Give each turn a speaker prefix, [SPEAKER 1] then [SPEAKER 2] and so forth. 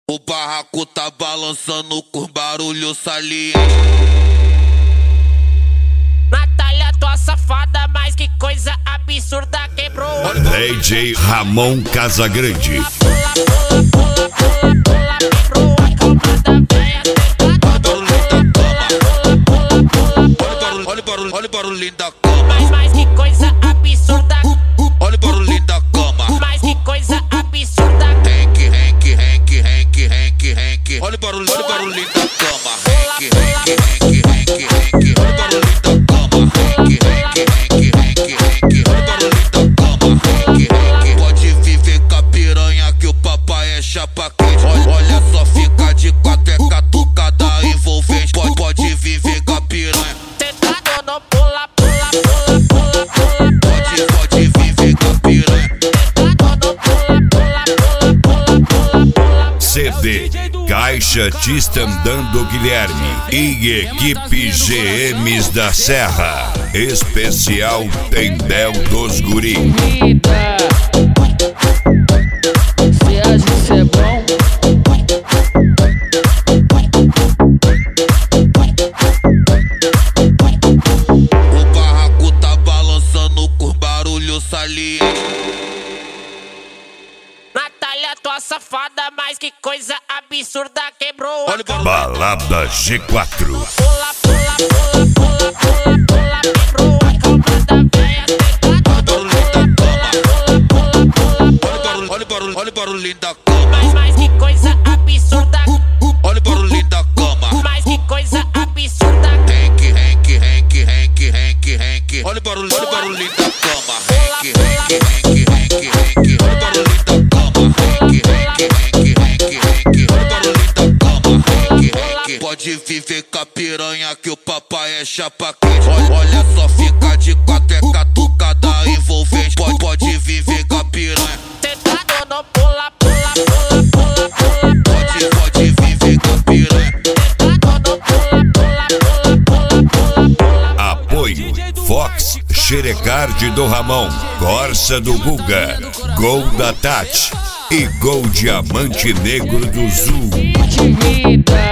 [SPEAKER 1] O barraco tá balançando com barulho saliente.
[SPEAKER 2] Natália, tua safada, mas que coisa absurda, quebrou.
[SPEAKER 3] DJ Ramon Casagrande.
[SPEAKER 2] Quebrou a cama da véia.
[SPEAKER 1] Olha o barulhinho da cama.
[SPEAKER 2] Mas que coisa absurda.
[SPEAKER 1] Olha o barulhinho da cama.
[SPEAKER 2] Mas que coisa absurda.
[SPEAKER 1] Henk. Olha o barulhinho da cama. Henk. Olha o barulhinho da cama. Henk. Olha o barulhinho da cama. Henk. Pode viver com a piranha que o papai é chapa quente. Olha só, fica de quatro, é catucada envolvente. Pode viver com a piranha.
[SPEAKER 2] Sentado no pula.
[SPEAKER 1] Pode viver com a piranha.
[SPEAKER 3] CD Caixa Tistandando Guilherme e equipe GMs da Serra. Especial Tendel dos Guri.
[SPEAKER 4] Se acha que isso é bom,
[SPEAKER 1] O barraco tá balançando com barulho saliente.
[SPEAKER 2] Natália, tua safada, mas que coisa absurda, quebrou.
[SPEAKER 1] Olha o barulho.
[SPEAKER 3] Balada G4.
[SPEAKER 2] Quebrou a cama da véia.
[SPEAKER 1] Olha o barulhinho da cama.
[SPEAKER 2] Mas que coisa absurda.
[SPEAKER 1] Olha o barulhinho da cama.
[SPEAKER 2] Mas que coisa absurda.
[SPEAKER 1] Henk. Olha o barulhinho da cama. Henk. Olha o barulhinho da cama. Henk. Olha o barulhinho da cama. Henk. Pode viver com a piranha que o papai é chapa quente. Olha só, fica de quatro, é catucada envolvente. Pode viver com a piranha.
[SPEAKER 2] Sentado no pula.
[SPEAKER 1] Pode viver com a piranha.
[SPEAKER 3] Apoio Fox Xerecard do Ramon, Corsa do Guga, Gol da Tati e Gol Diamante Negro do Zul.
[SPEAKER 4] de vida.